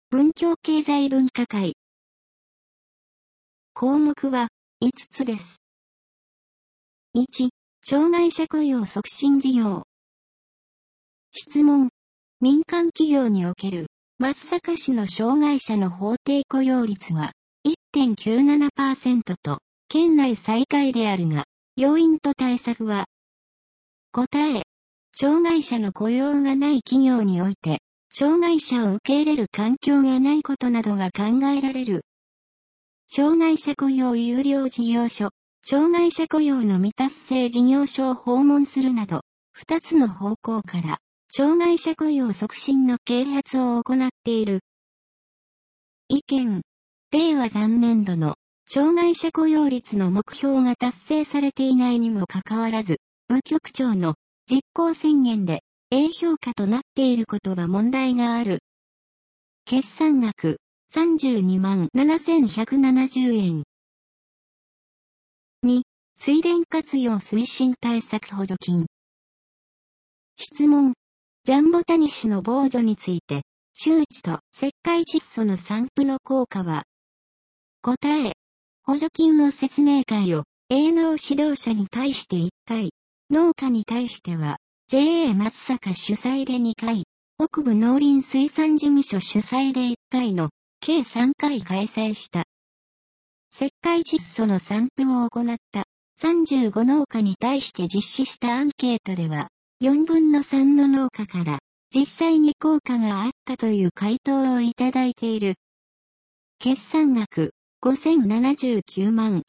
文教経済分科会。項目は5つです。1、障害者雇用促進事業。質問。民間企業における松阪市の障害者の法定雇用率は 1.97% と県内最下位であるが、要因と対策は。答え。障害者の雇用がない企業において、障害者を受け入れる環境がないことなどが考えられる。障害者雇用有料事業所、障害者雇用の未達成事業所を訪問するなど、2つの方向から、障害者雇用促進の啓発を行っている。意見。令和元年度の障害者雇用率の目標が達成されていないにもかかわらず、部局長の実行宣言で A 評価となっていることは問題がある。決算額32万7170円。2、水田活用推進対策補助金。質問。ジャンボタニシの防除について、周知と石灰窒素の散布の効果は。答え。補助金の説明会を営農指導者に対して1回、農家に対しては JA 松阪主催で2回、北部農林水産事務所主催で1回の計3回開催した。石灰窒素の散布を行った35農家に対して実施したアンケートでは、4分の3の農家から実際に効果があったという回答をいただいている。決算額5079万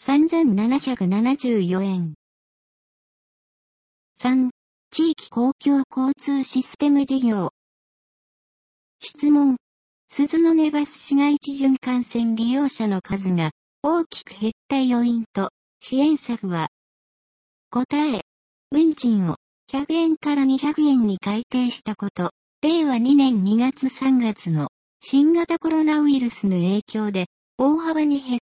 3774円。3、地域公共交通システム事業。質問。鈴の根バス市街地循環線利用者の数が大きく減った要因と支援策は。答え。運賃を100円から200円に改定したこと、令和2年2月3月の新型コロナウイルスの影響で大幅に減った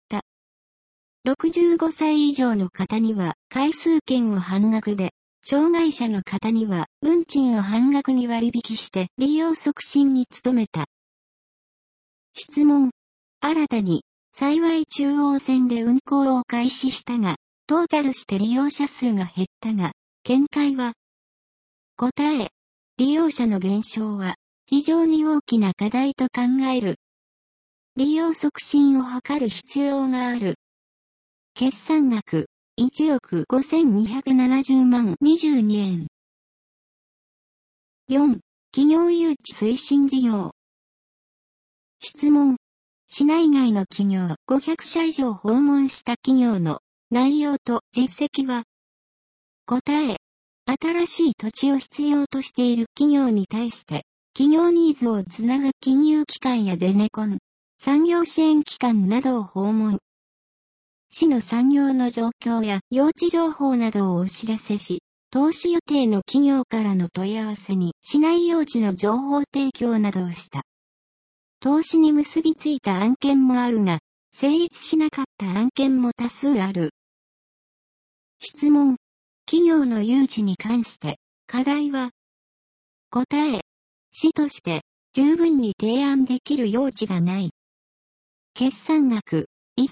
。65歳以上の方には回数券を半額で、障害者の方には運賃を半額に割引して利用促進に努めた。質問。新たに幸中央線で運行を開始したが、トータルして利用者数が減ったが、見解は。答え。利用者の減少は非常に大きな課題と考える。利用促進を図る必要がある。決算額1億5270万22円。4、企業誘致推進事業。質問。市内外の企業500社以上訪問した企業の内容と実績は。答え。新しい土地を必要としている企業に対して、企業ニーズをつなぐ金融機関やゼネコン、産業支援機関などを訪問。市の産業の状況や用地情報などをお知らせし、投資予定の企業からの問い合わせに市内用地の情報提供などをした。投資に結びついた案件もあるが、成立しなかった案件も多数ある。質問。企業の誘致に関して、課題は。答え。市として十分に提案できる用地がない。決算額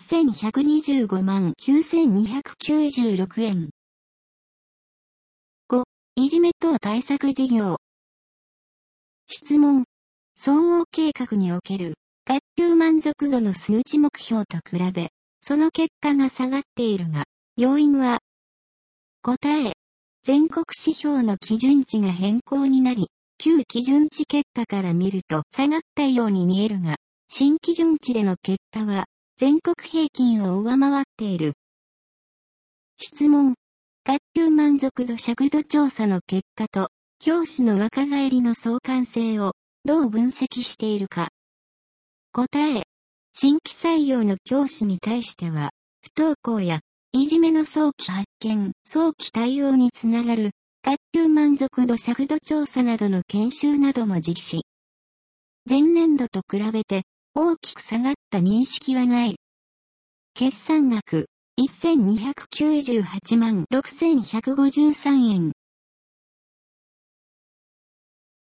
1125万9296円。5、いじめ等対策事業。質問。総合計画における学級満足度の数値目標と比べ、その結果が下がっているが、要因は。答え。全国指標の基準値が変更になり、旧基準値結果から見ると下がったように見えるが、新基準値での結果は全国平均を上回っている。質問。学級満足度尺度調査の結果と、教師の若返りの相関性をどう分析しているか。答え。新規採用の教師に対しては、不登校やいじめの早期発見、早期対応につながる、学級満足度尺度調査などの研修なども実施。前年度と比べて、大きく下がった認識はない。決算額、1298万6153円。